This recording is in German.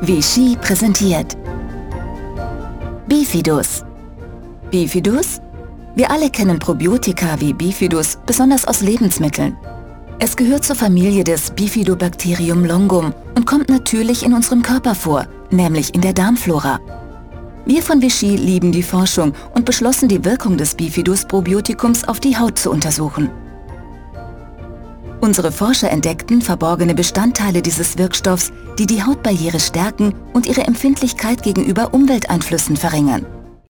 Vichy präsentiert Bifidus. Bifidus? Wir alle kennen Probiotika wie Bifidus, besonders aus Lebensmitteln. Es gehört zur Familie des Bifidobacterium longum und kommt natürlich in unserem Körper vor, nämlich in der Darmflora. Wir von Vichy lieben die Forschung und beschlossen, die Wirkung des Bifidus-Probiotikums auf die Haut zu untersuchen. Unsere Forscher entdeckten verborgene Bestandteile dieses Wirkstoffs, die die Hautbarriere stärken und ihre Empfindlichkeit gegenüber Umwelteinflüssen verringern.